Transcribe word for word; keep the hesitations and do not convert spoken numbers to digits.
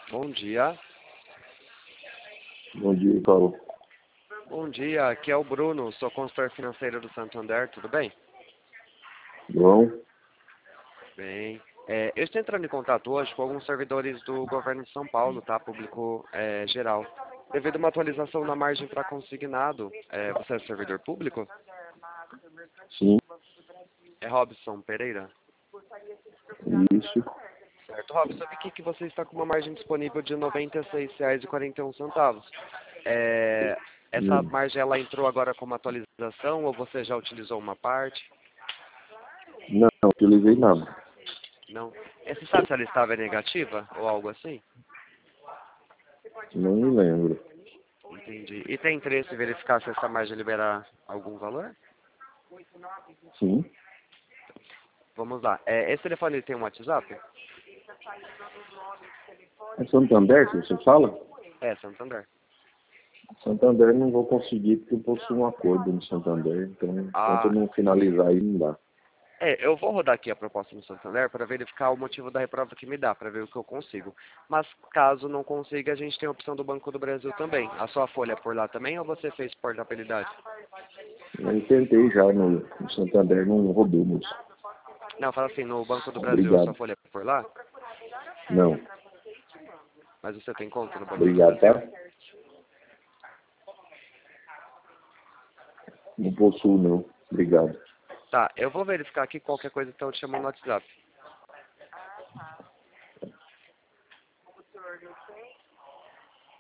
Bom dia. Bom dia, Paulo. Bom dia, aqui é o Bruno, sou consultor financeiro do Santander, tudo bem? Bom, Bem. É, eu estou entrando em contato hoje com alguns servidores do governo de São Paulo, tá? Público é, geral. Devido a uma atualização na margem para consignado, é, você é servidor público? sim, É Robson Pereira? isso. Certo, Robson, eu vi aqui que você está com uma margem disponível de noventa e seis reais e quarenta e um centavos. É, essa Hum, margem ela entrou agora como atualização ou você já utilizou uma parte? Não, não utilizei nada. Não. É, você sabe se ela estava negativa ou algo assim? Não me lembro. Entendi. E tem interesse em verificar se essa margem liberar algum valor? Sim. Vamos lá. É, esse telefone tem um WhatsApp? É Santander que você fala? É, Santander. Santander não vou conseguir porque eu possuo um acordo no Santander, então enquanto eu Ah, não finalizar aí não dá. é, eu vou rodar aqui a proposta no Santander para verificar o motivo da reprova que me dá, para ver o que eu consigo. Mas caso não consiga, a gente tem a opção do Banco do Brasil também. A sua folha é por lá também ou você fez portabilidade? Eu tentei já no, no Santander, não rodou, moço. Não, fala assim, no Banco do Brasil a sua Obrigado. folha é por lá? Não. Mas você tem conta no Banco do Obrigado, Brasil? tá? Não possuo, não. Obrigado. Tá, eu vou verificar aqui qualquer coisa, então eu te chamo no WhatsApp.